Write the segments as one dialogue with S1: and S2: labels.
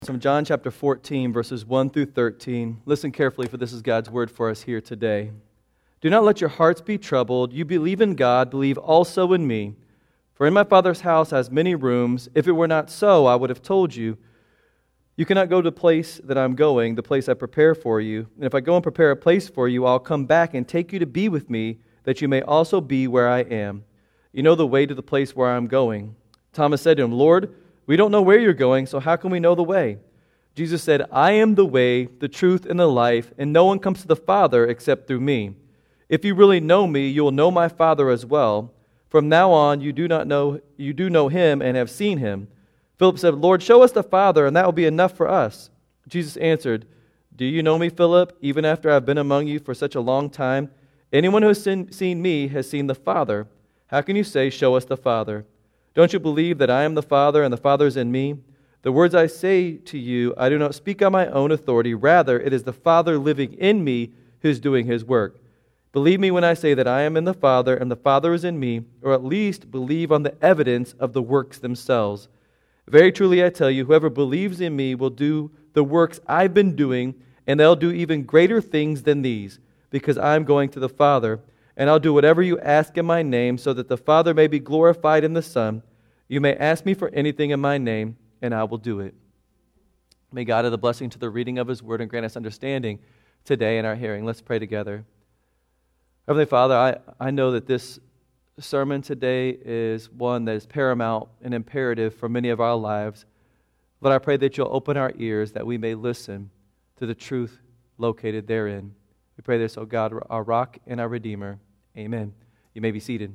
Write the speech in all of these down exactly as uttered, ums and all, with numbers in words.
S1: From John chapter fourteen, verses one through thirteen. Listen carefully, for this is God's word for us here today. Do not let your hearts be troubled. You believe in God, believe also in me. For in my Father's house has many rooms. If it were not so, I would have told you. You cannot go to the place that I'm going, the place I prepare for you. And if I go and prepare a place for you, I'll come back and take you to be with me, that you may also be where I am. You know the way to the place where I'm going. Thomas said to him, Lord, we don't know where you're going, so how can we know the way? Jesus said, I am the way, the truth, and the life, and no one comes to the Father except through me. If you really know me, you will know my Father as well. From now on, you do not know you do know him and have seen him. Philip said, Lord, show us the Father, and that will be enough for us. Jesus answered, Do you know me, Philip, even after I've been among you for such a long time? Anyone who has seen me has seen the Father. How can you say, show us the Father? Don't you believe that I am the Father and the Father is in me? The words I say to you, I do not speak on my own authority. Rather, it is the Father living in me who is doing his work. Believe me when I say that I am in the Father and the Father is in me, or at least believe on the evidence of the works themselves. Very truly I tell you, whoever believes in me will do the works I've been doing, and they'll do even greater things than these, because I'm going to the Father. And I'll do whatever you ask in my name, so that the Father may be glorified in the Son. You may ask me for anything in my name, and I will do it. May God add the blessing to the reading of his word and grant us understanding today in our hearing. Let's pray together. Heavenly Father, I, I know that this sermon today is one that is paramount and imperative for many of our lives. Lord, I pray that you'll open our ears that we may listen to the truth located therein. We pray this, O God, our rock and our redeemer. Amen. You may be seated.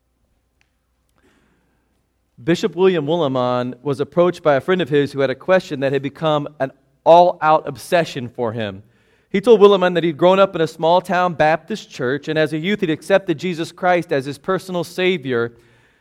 S1: Bishop William Willimon was approached by a friend of his who had a question that had become an all-out obsession for him. He told Willimon that he'd grown up in a small-town Baptist church, and as a youth he'd accepted Jesus Christ as his personal Savior.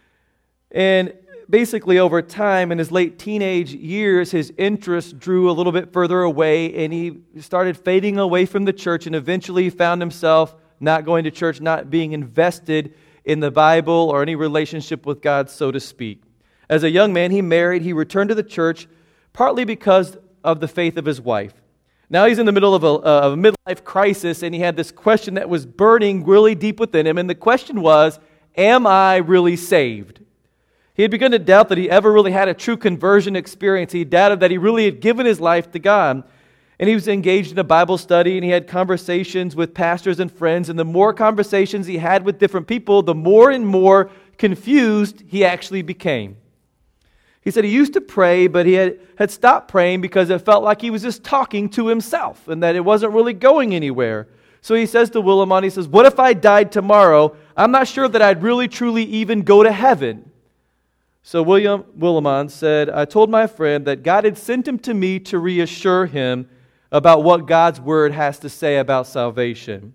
S1: And basically over time, in his late teenage years, his interest drew a little bit further away, and he started fading away from the church, and eventually he found himself not going to church, not being invested in the Bible or any relationship with God, so to speak. As a young man, he married. He returned to the church partly because of the faith of his wife. Now he's in the middle of a, of a midlife crisis, and he had this question that was burning really deep within him, and the question was, am I really saved? He had begun to doubt that he ever really had a true conversion experience. He doubted that he really had given his life to God. And he was engaged in a Bible study, and he had conversations with pastors and friends, and the more conversations he had with different people, the more and more confused he actually became. He said he used to pray, but he had, had stopped praying because it felt like he was just talking to himself and that it wasn't really going anywhere. So he says to Willimon, he says, what if I died tomorrow? I'm not sure that I'd really truly even go to heaven. So William Willimon said, I told my friend that God had sent him to me to reassure him about what God's Word has to say about salvation.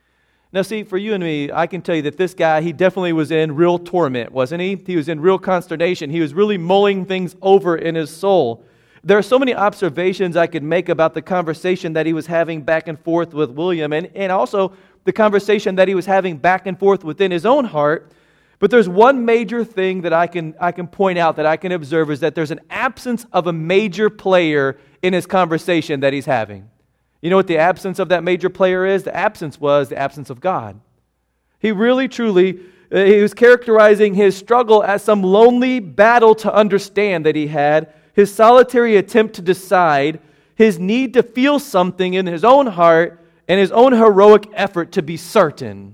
S1: Now see, for you and me, I can tell you that this guy, he definitely was in real torment, wasn't he? He was in real consternation. He was really mulling things over in his soul. There are so many observations I could make about the conversation that he was having back and forth with William, and, and also the conversation that he was having back and forth within his own heart. But there's one major thing that I can I can point out, that I can observe, is that there's an absence of a major player in his conversation that he's having. You know what the absence of that major player is? The absence was the absence of God. He really, truly, uh, he was characterizing his struggle as some lonely battle to understand that he had, his solitary attempt to decide, his need to feel something in his own heart, and his own heroic effort to be certain.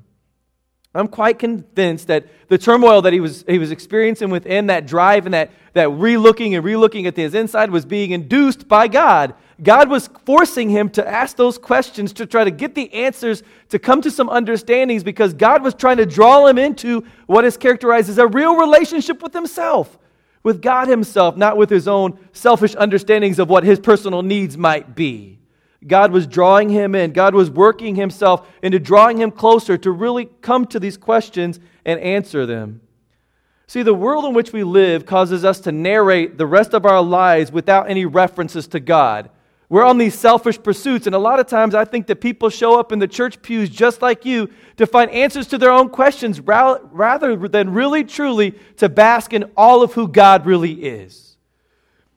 S1: I'm quite convinced that the turmoil that he was he was experiencing within, that drive and that, that re-looking and re-looking at his inside, was being induced by God. God was forcing him to ask those questions to try to get the answers, to come to some understandings, because God was trying to draw him into what is characterized as a real relationship with himself, with God himself, not with his own selfish understandings of what his personal needs might be. God was drawing him in. God was working himself into drawing him closer to really come to these questions and answer them. See, the world in which we live causes us to narrate the rest of our lives without any references to God. We're on these selfish pursuits, and a lot of times I think that people show up in the church pews just like you to find answers to their own questions rather than really truly to bask in all of who God really is.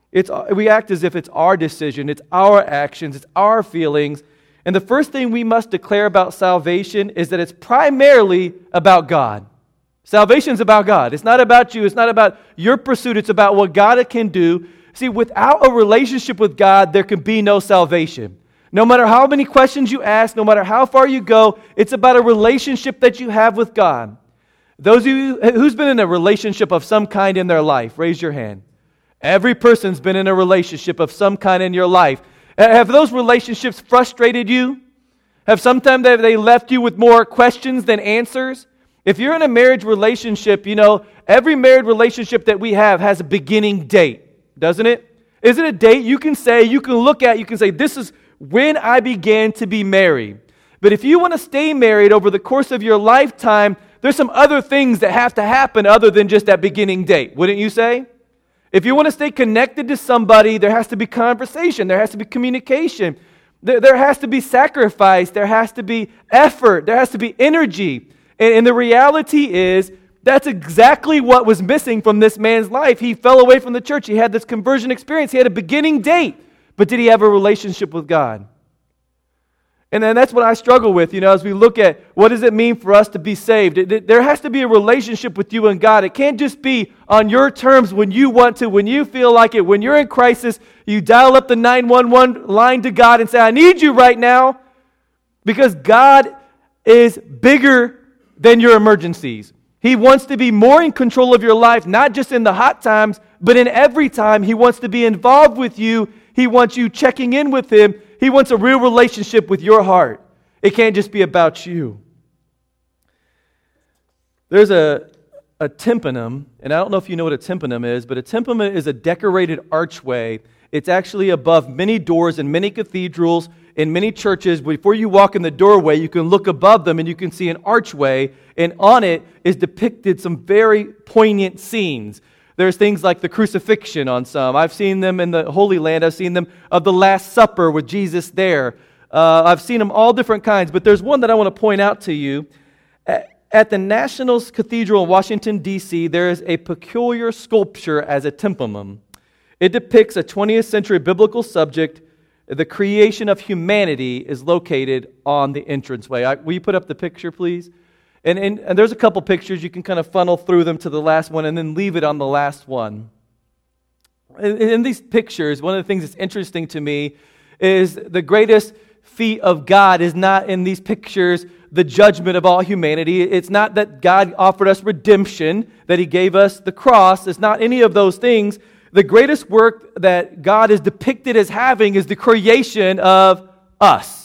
S1: It's, we act as if it's our decision, it's our actions, it's our feelings. And the first thing we must declare about salvation is that it's primarily about God. Salvation is about God. It's not about you. It's not about your pursuit. It's about what God can do. See, without a relationship with God, there can be no salvation. No matter how many questions you ask, no matter how far you go, it's about a relationship that you have with God. Those of you who's been in a relationship of some kind in their life, raise your hand. Every person's been in a relationship of some kind in your life. Have those relationships frustrated you? Have sometimes they left you with more questions than answers? If you're in a marriage relationship, you know, every married relationship that we have has a beginning date, doesn't it? Is it a date you can say, you can look at, you can say, this is when I began to be married. But if you want to stay married over the course of your lifetime, there's some other things that have to happen other than just that beginning date, wouldn't you say? If you want to stay connected to somebody, there has to be conversation, there has to be communication, there, there has to be sacrifice, there has to be effort, there has to be energy. And, and the reality is, that's exactly what was missing from this man's life. He fell away from the church. He had this conversion experience. He had a beginning date, but did he have a relationship with God? And then that's what I struggle with, you know, as we look at what does it mean for us to be saved. It, it, there has to be a relationship with you and God. It can't just be on your terms when you want to, when you feel like it. When you're in crisis, you dial up the nine one one line to God and say, I need you right now, because God is bigger than your emergencies. He wants to be more in control of your life, not just in the hot times, but in every time. He wants to be involved with you. He wants you checking in with Him. He wants a real relationship with your heart. It can't just be about you. There's a, a tympanum, and I don't know if you know what a tympanum is, but a tympanum is a decorated archway. It's actually above many doors in many cathedrals, in many churches. Before you walk in the doorway, you can look above them and you can see an archway, and on it is depicted some very poignant scenes. There's things like the crucifixion on some. I've seen them in the Holy Land. I've seen them of the Last Supper with Jesus there. Uh, I've seen them all different kinds, but there's one that I want to point out to you. At, at the National Cathedral in Washington, D C, there is a peculiar sculpture as a tympanum. It depicts a twentieth century biblical subject. The creation of humanity is located on the entranceway. I, will you put up the picture, please? And, and, and there's a couple pictures. You can kind of funnel through them to the last one and then leave it on the last one. In, in these pictures, one of the things that's interesting to me is the greatest feat of God is not in these pictures the judgment of all humanity. It's not that God offered us redemption, that He gave us the cross. It's not any of those things. The greatest work that God is depicted as having is the creation of us.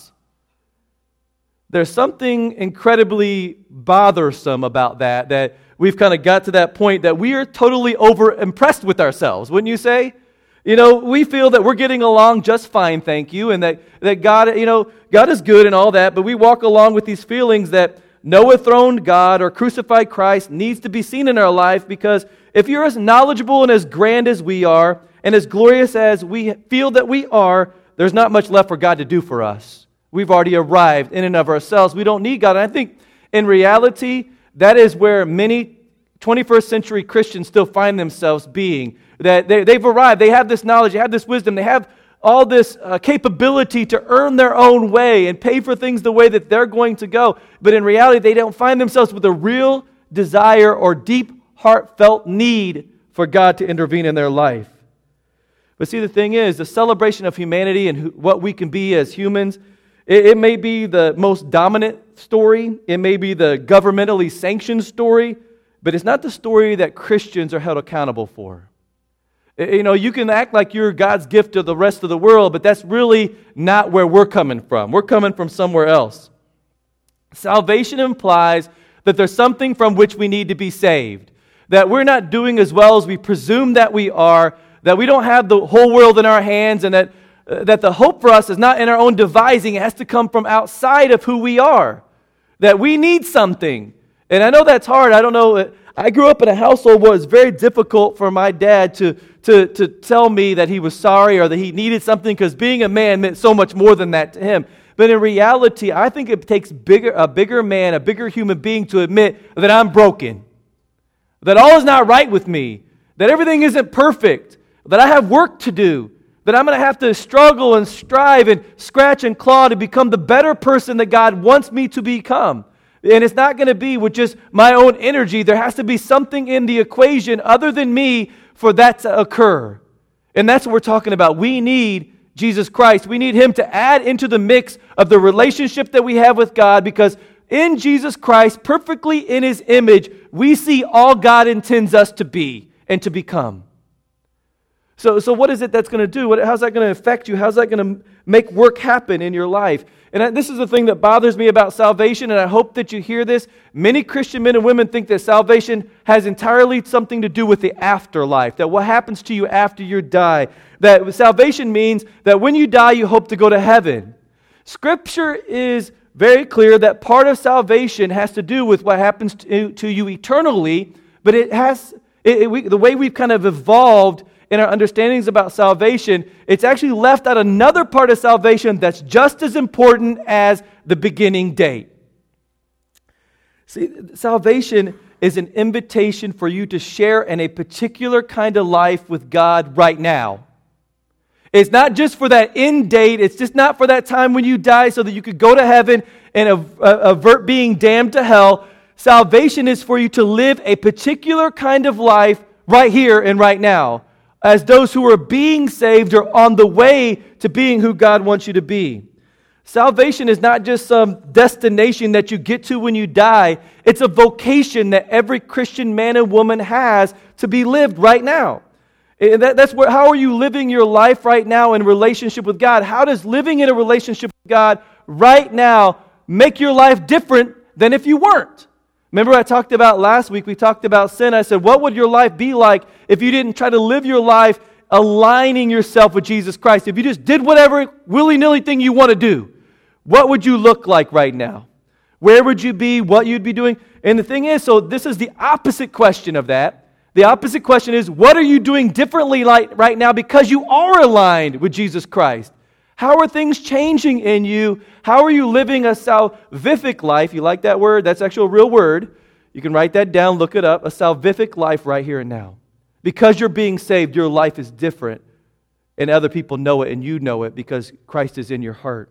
S1: There's something incredibly bothersome about that, that we've kind of got to that point that we are totally over-impressed with ourselves, wouldn't you say? You know, we feel that we're getting along just fine, thank you, and that, that God, you know, God is good and all that, but we walk along with these feelings that no enthroned God or crucified Christ needs to be seen in our life, because if you're as knowledgeable and as grand as we are, and as glorious as we feel that we are, there's not much left for God to do for us. We've already arrived in and of ourselves. We don't need God. And I think in reality, that is where many twenty-first century Christians still find themselves being. That they, they've arrived. They have this knowledge. They have this wisdom. They have all this uh, capability to earn their own way and pay for things the way that they're going to go. But in reality, they don't find themselves with a real desire or deep, heartfelt need for God to intervene in their life. But see, the thing is, the celebration of humanity and who, what we can be as humans, It, it may be the most dominant story. It may be the governmentally sanctioned story. But it's not the story that Christians are held accountable for. You know, you can act like you're God's gift to the rest of the world, but that's really not where we're coming from. We're coming from somewhere else. Salvation implies that there's something from which we need to be saved. That we're not doing as well as we presume that we are. That we don't have the whole world in our hands, and that Uh, that the hope for us is not in our own devising. It has to come from outside of who we are. That we need something. And I know that's hard. I don't know. I grew up in a household where it was very difficult for my dad to, to, to tell me that he was sorry or that he needed something, because being a man meant so much more than that to him. But in reality, I think it takes bigger, a bigger man, a bigger human being to admit that I'm broken. That all is not right with me. That everything isn't perfect. that I have work to do, that I'm going to have to struggle and strive and scratch and claw to become the better person that God wants me to become. And it's not going to be with just my own energy. There has to be something in the equation other than me for that to occur. And that's what we're talking about. We need Jesus Christ. We need Him to add into the mix of the relationship that we have with God, because in Jesus Christ, perfectly in His image, we see all God intends us to be and to become. So, so what is it that's going to do? What, how's that going to affect you? How's that going to make work happen in your life? And I, this is the thing that bothers me about salvation, and I hope that you hear this. Many Christian men and women think that salvation has entirely something to do with the afterlife, that what happens to you after you die. That salvation means that when you die, you hope to go to heaven. Scripture is very clear that part of salvation has to do with what happens to, to you eternally, but it has it, it, we, the way we've kind of evolved in our understandings about salvation, it's actually left out another part of salvation that's just as important as the beginning date. See, salvation is an invitation for you to share in a particular kind of life with God right now. It's not just for that end date. It's just not for that time when you die so that you could go to heaven and avert being damned to hell. Salvation is for you to live a particular kind of life right here and right now, as those who are being saved are on the way to being who God wants you to be. Salvation is not just some destination that you get to when you die. It's a vocation that every Christian man and woman has to be lived right now. And that, that's where, how are you living your life right now in relationship with God? How does living in a relationship with God right now make your life different than if you weren't? Remember I talked about last week, we talked about sin. I said, what would your life be like if you didn't try to live your life aligning yourself with Jesus Christ? If you just did whatever willy-nilly thing you want to do, what would you look like right now? Where would you be? What you'd be doing? And the thing is, so this is the opposite question of that. The opposite question is, what are you doing differently like right now because you are aligned with Jesus Christ? How are things changing in you? How are you living a salvific life? You like that word? That's actually a real word. You can write that down, look it up. A salvific life right here and now. Because you're being saved, your life is different. And other people know it and you know it because Christ is in your heart.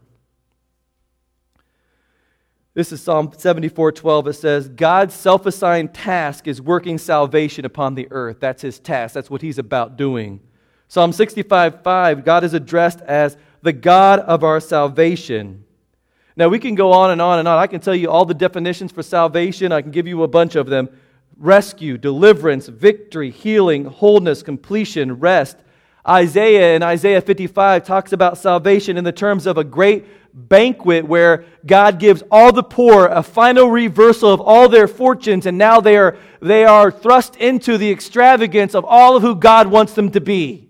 S1: This is Psalm seventy-four twelve. It says, God's self-assigned task is working salvation upon the earth. That's His task. That's what He's about doing. Psalm sixty-five five, God is addressed as the God of our salvation. Now, we can go on and on and on. I can tell you all the definitions for salvation. I can give you a bunch of them. Rescue, deliverance, victory, healing, wholeness, completion, rest. Isaiah in Isaiah fifty-five talks about salvation in the terms of a great banquet where God gives all the poor a final reversal of all their fortunes, and now they are, they are thrust into the extravagance of all of who God wants them to be.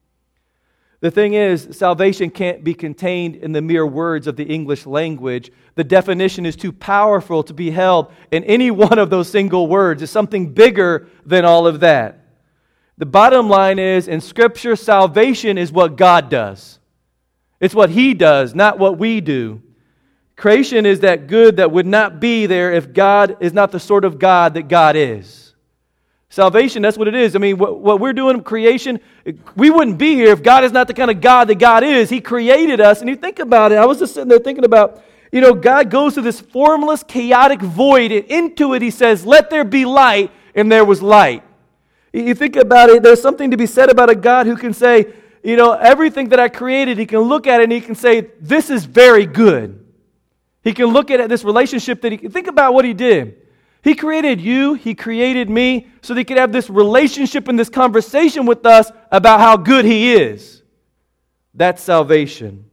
S1: The thing is, salvation can't be contained in the mere words of the English language. The definition is too powerful to be held in any one of those single words. It's something bigger than all of that. The bottom line is, in Scripture, salvation is what God does. It's what He does, not what we do. Creation is that good that would not be there if God is not the sort of God that God is. Salvation, that's what it is. I mean, what, what we're doing in creation, we wouldn't be here if God is not the kind of God that God is. He created us, and you think about it. I was just sitting there thinking about, you know, God goes to this formless, chaotic void, and into it He says, let there be light, and there was light. You think about it, there's something to be said about a God who can say, you know, everything that I created, He can look at it and He can say, this is very good. He can look at this relationship that He, think about what He did. He created you, He created me, so that He could have this relationship and this conversation with us about how good He is. That's salvation.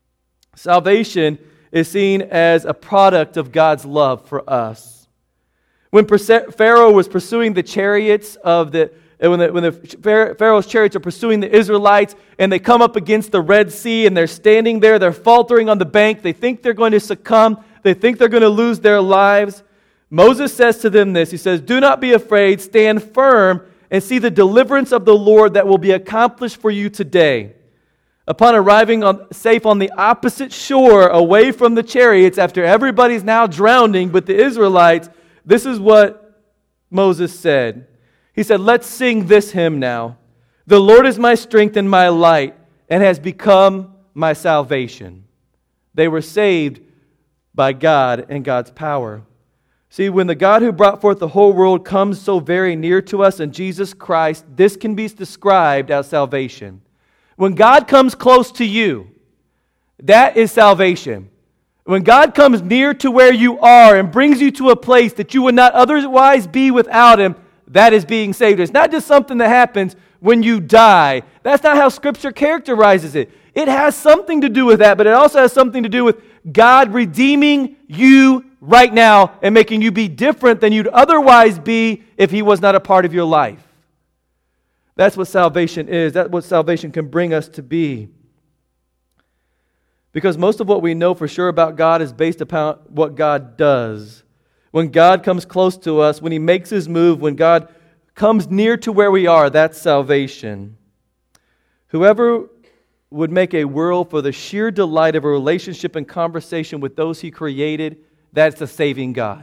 S1: Salvation is seen as a product of God's love for us. When Pharaoh was pursuing the chariots of the, when the, when the Pharaoh's chariots are pursuing the Israelites, and they come up against the Red Sea, and they're standing there, they're faltering on the bank, they think they're going to succumb, they think they're going to lose their lives. Moses says to them this, he says, do not be afraid, stand firm, and see the deliverance of the Lord that will be accomplished for you today. Upon arriving on, safe on the opposite shore, away from the chariots, after everybody's now drowning but the Israelites, this is what Moses said. He said, let's sing this hymn now. The Lord is my strength and my light, and has become my salvation. They were saved by God and God's power. See, when the God who brought forth the whole world comes so very near to us in Jesus Christ, this can be described as salvation. When God comes close to you, that is salvation. When God comes near to where you are and brings you to a place that you would not otherwise be without Him, that is being saved. It's not just something that happens when you die. That's not how Scripture characterizes it. It has something to do with that, but it also has something to do with God redeeming you right now and making you be different than you'd otherwise be if He was not a part of your life. That's what salvation is. That's what salvation can bring us to be. Because most of what we know for sure about God is based upon what God does. When God comes close to us, when He makes His move, when God comes near to where we are, that's salvation. Whoever would make a world for the sheer delight of a relationship and conversation with those He created, that's a saving God.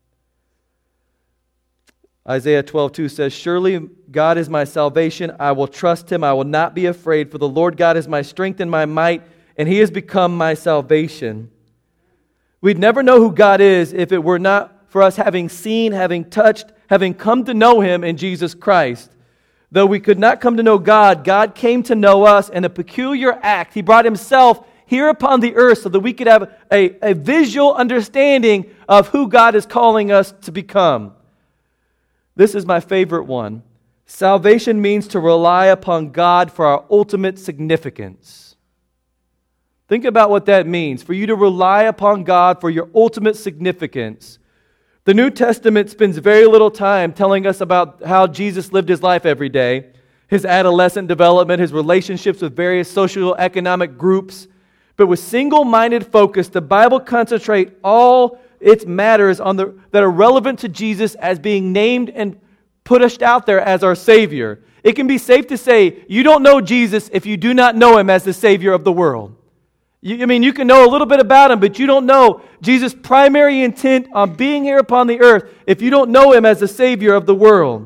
S1: Isaiah twelve two says, "Surely God is my salvation. I will trust Him. I will not be afraid, for the Lord God is my strength and my might, and He has become my salvation." We'd never know who God is if it were not for us having seen, having touched, having come to know Him in Jesus Christ. Though we could not come to know God, God came to know us in a peculiar act. He brought Himself here upon the earth so that we could have a, a visual understanding of who God is calling us to become. This is my favorite one. Salvation means to rely upon God for our ultimate significance. Think about what that means, for you to rely upon God for your ultimate significance. The New Testament spends very little time telling us about how Jesus lived His life every day, His adolescent development, His relationships with various socio-economic groups. But with single-minded focus, the Bible concentrates all its matters on the that are relevant to Jesus as being named and pushed out there as our Savior. It can be safe to say you don't know Jesus if you do not know Him as the Savior of the world. You, I mean, you can know a little bit about Him, but you don't know Jesus' primary intent on being here upon the earth if you don't know Him as the Savior of the world.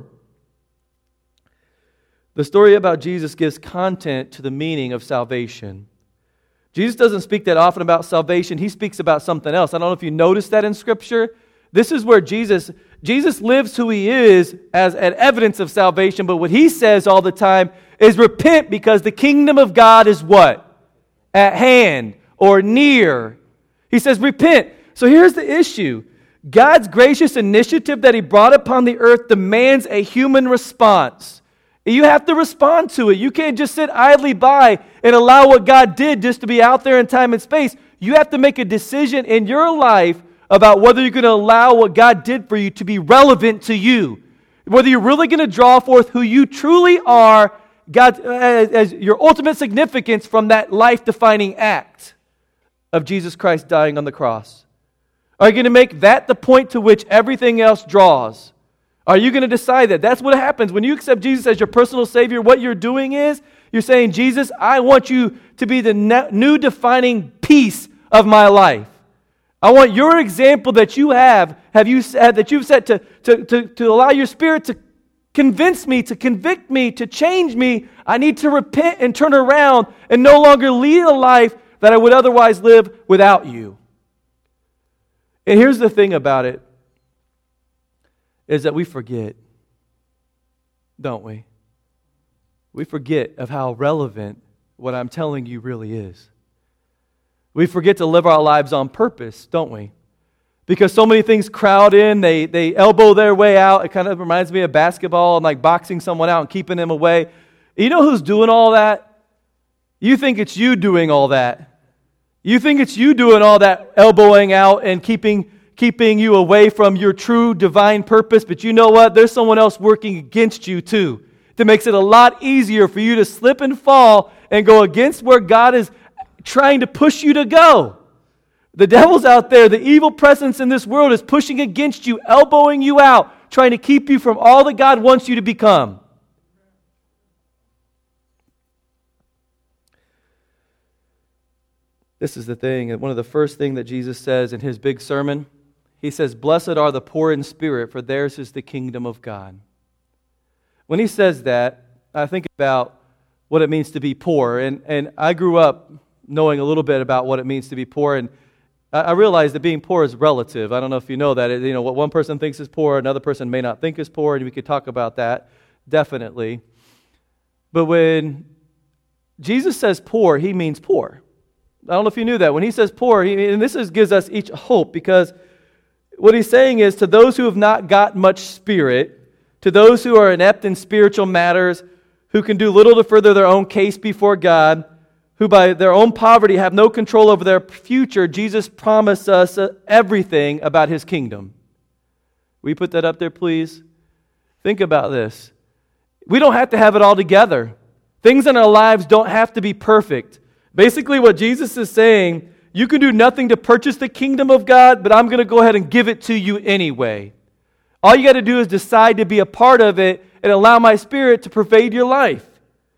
S1: The story about Jesus gives content to the meaning of salvation. Jesus doesn't speak that often about salvation. He speaks about something else. I don't know if you noticed that in Scripture. This is where Jesus, Jesus lives who He is as an evidence of salvation, but what He says all the time is repent because the kingdom of God is what? At hand or near. He says repent. So here's the issue. God's gracious initiative that He brought upon the earth demands a human response. You have to respond to it. You can't just sit idly by and allow what God did just to be out there in time and space. You have to make a decision in your life about whether you're going to allow what God did for you to be relevant to you. Whether you're really going to draw forth who you truly are, God, as, as your ultimate significance from that life-defining act of Jesus Christ dying on the cross. Are you going to make that the point to which everything else draws? Are you going to decide that? That's what happens. When you accept Jesus as your personal Savior, what you're doing is, you're saying, Jesus, I want you to be the new defining piece of my life. I want your example that you have, have you said, that you've set to, to, to, to allow your Spirit to convince me, to convict me, to change me. I need to repent and turn around and no longer lead a life that I would otherwise live without you. And here's the thing about it, is that we forget, don't we? We forget of how relevant what I'm telling you really is. We forget to live our lives on purpose, don't we? Because so many things crowd in, they, they elbow their way out. It kind of reminds me of basketball and like boxing someone out and keeping them away. You know who's doing all that? You think it's you doing all that. You think it's you doing all that elbowing out and keeping keeping you away from your true divine purpose, but you know what? There's someone else working against you too. That makes it a lot easier for you to slip and fall and go against where God is trying to push you to go. The devil's out there, the evil presence in this world is pushing against you, elbowing you out, trying to keep you from all that God wants you to become. This is the thing, one of the first things that Jesus says in His big sermon. He says, "Blessed are the poor in spirit, for theirs is the kingdom of God." When He says that, I think about what it means to be poor. And, and I grew up knowing a little bit about what it means to be poor, and I, I realized that being poor is relative. I don't know if you know that. It, you know, what one person thinks is poor, another person may not think is poor, and we could talk about that, definitely. But when Jesus says poor, he means poor. I don't know if you knew that. When he says poor, he, and this is, gives us each hope, because what he's saying is to those who have not got much spirit, to those who are inept in spiritual matters, who can do little to further their own case before God, who by their own poverty have no control over their future, Jesus promised us everything about his kingdom. Will you put that up there, please? Think about this. We don't have to have it all together. Things in our lives don't have to be perfect. Basically, what Jesus is saying, you can do nothing to purchase the kingdom of God, but I'm going to go ahead and give it to you anyway. All you got to do is decide to be a part of it and allow my Spirit to pervade your life.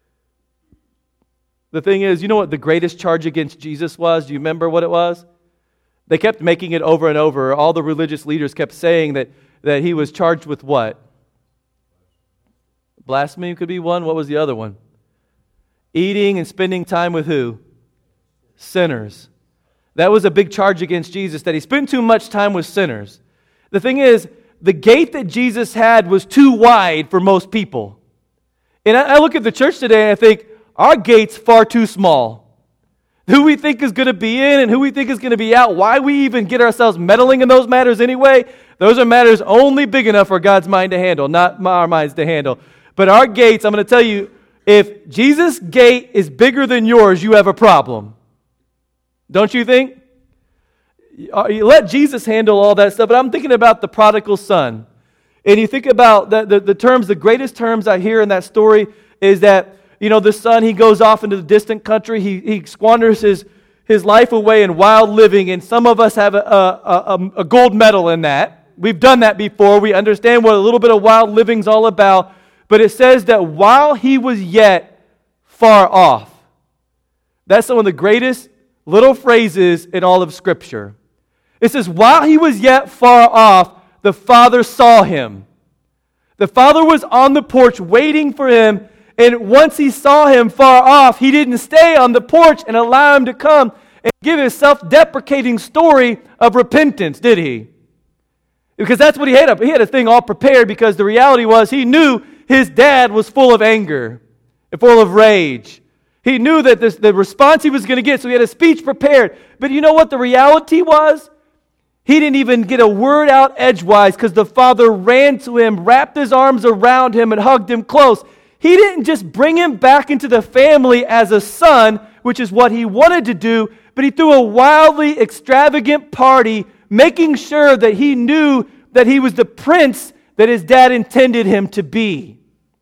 S1: The thing is, you know what the greatest charge against Jesus was? Do you remember what it was? They kept making it over and over. All the religious leaders kept saying that, that he was charged with what? Blasphemy could be one. What was the other one? Eating and spending time with who? Sinners. That was a big charge against Jesus, that he spent too much time with sinners. The thing is, the gate that Jesus had was too wide for most people. And I, I look at the church today and I think, our gate's far too small. Who we think is going to be in and who we think is going to be out, why we even get ourselves meddling in those matters anyway, those are matters only big enough for God's mind to handle, not our minds to handle. But our gates, I'm going to tell you, if Jesus' gate is bigger than yours, you have a problem. Don't you think? You let Jesus handle all that stuff, but I'm thinking about the prodigal son. And you think about the, the, the terms, the greatest terms I hear in that story is that, you know, the son, he goes off into the distant country, he, he squanders his, his life away in wild living, and some of us have a, a, a, a gold medal in that. We've done that before. We understand what a little bit of wild living's all about. But it says that while he was yet far off, that's one of the greatest little phrases in all of Scripture. It says, while he was yet far off, the Father saw him. The Father was on the porch waiting for him, and once he saw him far off, he didn't stay on the porch and allow him to come and give his self-deprecating story of repentance, did he? Because that's what he had. He had a thing all prepared, because the reality was he knew his dad was full of anger and full of rage. He knew that this, the response he was going to get, so he had a speech prepared. But you know what the reality was? He didn't even get a word out edgewise, because the Father ran to him, wrapped his arms around him, and hugged him close. He didn't just bring him back into the family as a son, which is what he wanted to do, but he threw a wildly extravagant party, making sure that he knew that he was the prince that his dad intended him to be.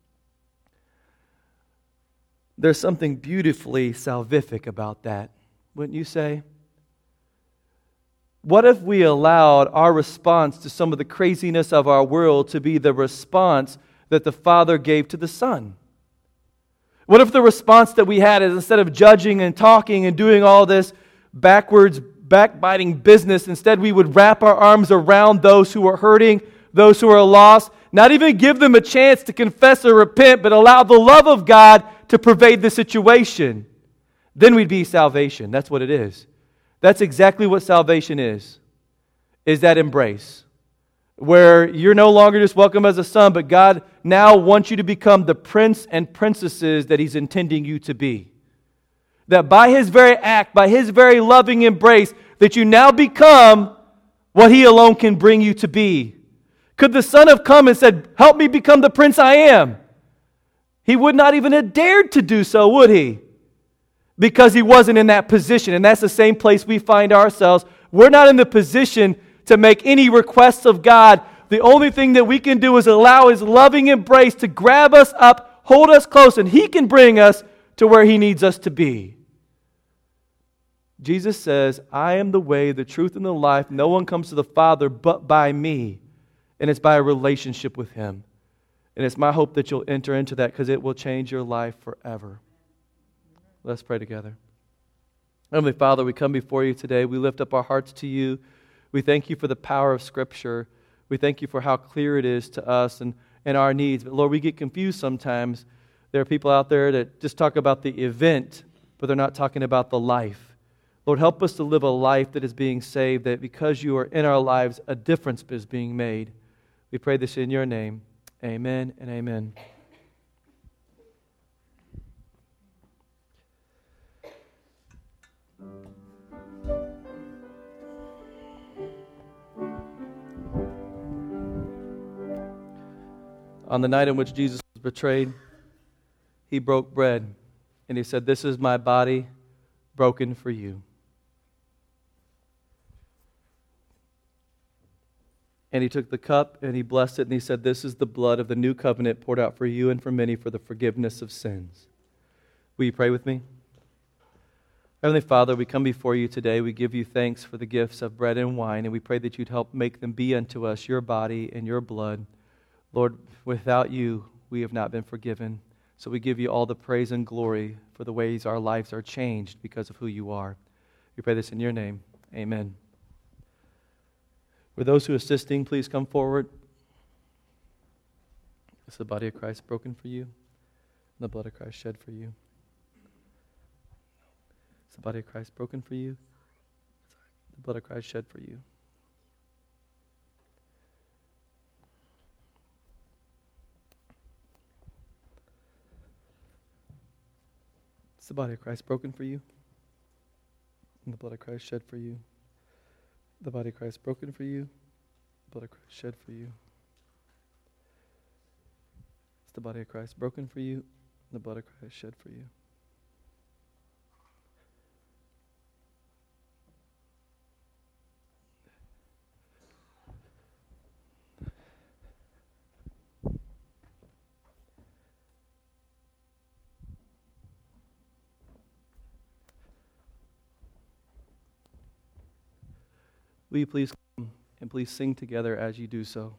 S1: There's something beautifully salvific about that, wouldn't you say? What if we allowed our response to some of the craziness of our world to be the response that the Father gave to the Son? What if the response that we had is, instead of judging and talking and doing all this backwards, backbiting business, instead we would wrap our arms around those who are hurting, those who are lost, not even give them a chance to confess or repent, but allow the love of God to pervade the situation? Then we'd be salvation. That's what it is. That's exactly what salvation is, is that embrace, where you're no longer just welcome as a son, but God now wants you to become the prince and princesses that He's intending you to be. That by His very act, by His very loving embrace, that you now become what He alone can bring you to be. Could the Son have come and said, help me become the prince I am? He would not even have dared to do so, would He? Because He wasn't in that position. And that's the same place we find ourselves. We're not in the position to make any requests of God. The only thing that we can do is allow His loving embrace to grab us up, hold us close, and He can bring us to where He needs us to be. Jesus says, I am the way, the truth, and the life. No one comes to the Father but by me. And it's by a relationship with Him. And it's my hope that you'll enter into that, because it will change your life forever. Let's pray together. Heavenly Father, we come before You today. We lift up our hearts to You. We thank You for the power of Scripture. We thank You for how clear it is to us and, and our needs. But Lord, we get confused sometimes There are people out there that just talk about the event, but they're not talking about the life. Lord, help us to live a life that is being saved, that because you are in our lives, a difference is being made. We pray this in your name. Amen and amen. On the night in which Jesus was betrayed, he broke bread and he said, "This is my body broken for you." And he took the cup and he blessed it and he said, "This is the blood of the new covenant poured out for you and for many for the forgiveness of sins." Will you pray with me? Heavenly Father, we come before you today. We give you thanks for the gifts of bread and wine, and we pray that you'd help make them be unto us your body and your blood. Lord, without you, we have not been forgiven. So we give you all the praise and glory for the ways our lives are changed because of who you are. We pray this in your name. Amen. For those who are assisting, please come forward. It's the body of Christ broken for you, and the blood of Christ shed for you. It's the body of Christ broken for you, the blood of Christ shed for you. It's the body of Christ broken for you, and the blood of Christ shed for you. The body of Christ broken for you, the blood of Christ shed for you. It's the body of Christ broken for you, and the blood of Christ shed for you. Will you please come and please sing together as you do so?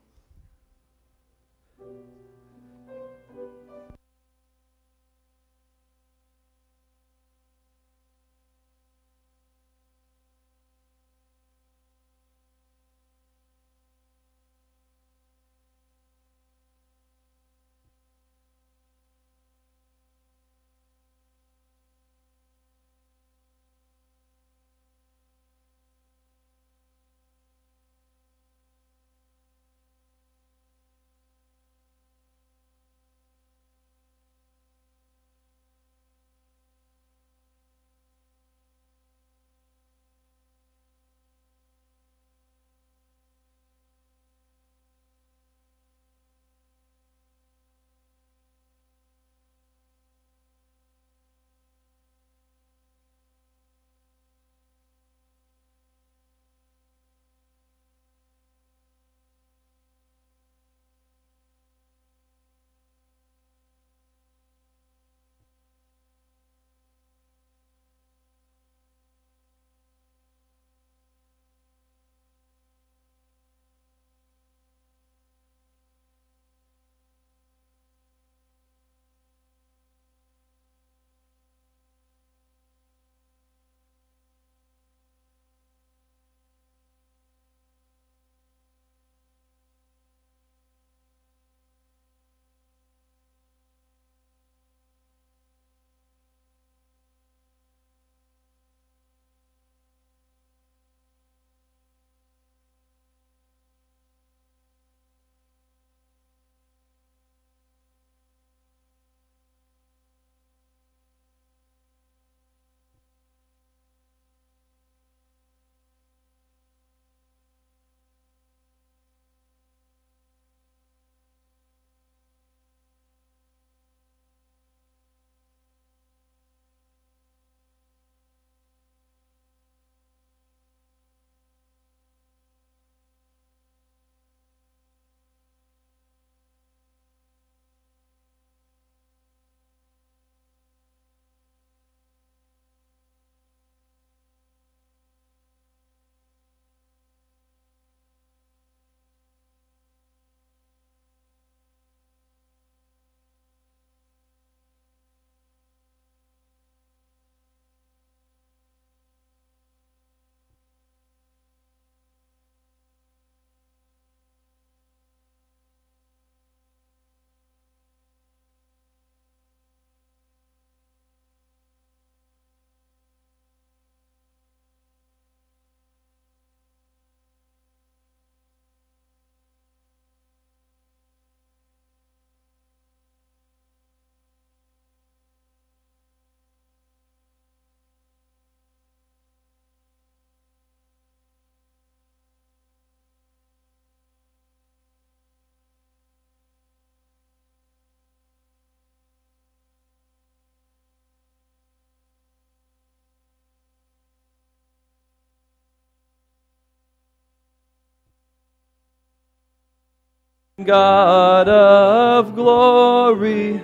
S1: God of glory.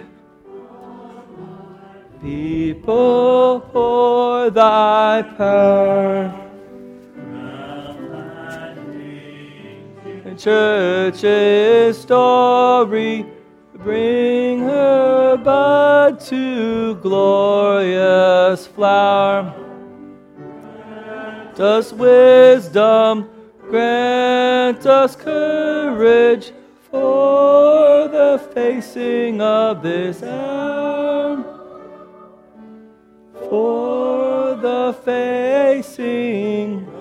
S1: People pour thy power. Church's story, bring her bud to glorious flower. Grant us wisdom, grant us courage for the facing of this hour. For the facing